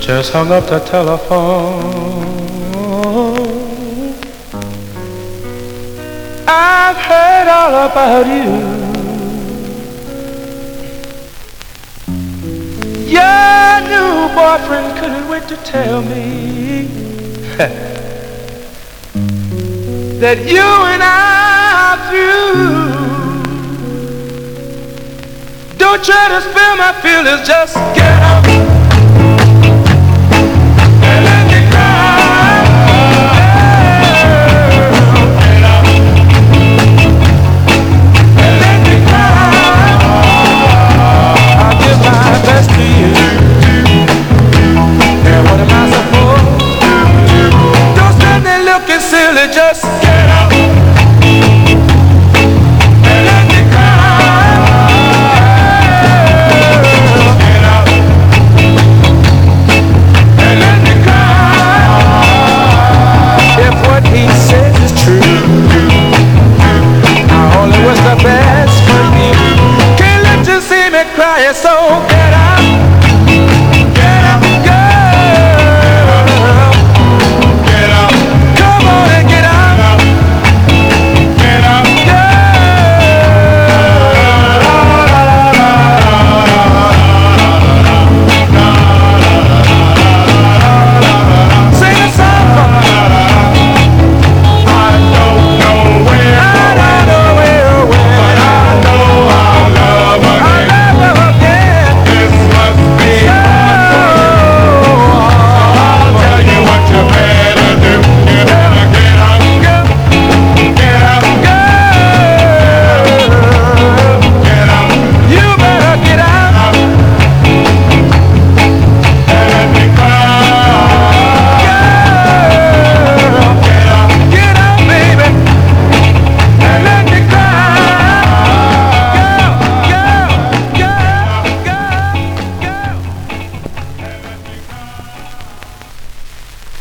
just hung up the telephone. I've heard all about you. Your new boyfriend couldn't wait to tell me that you and I are through. Don't try to spell my feelings, just get up and let me cry. Get up and let me cry. I'll give my best to you. And what am I supposed to do? Don't stand there looking silly, just get up and let me cry. Get up and let me cry. If what he says is true, I only wish the best for you. Can't let you see me crying, so get out.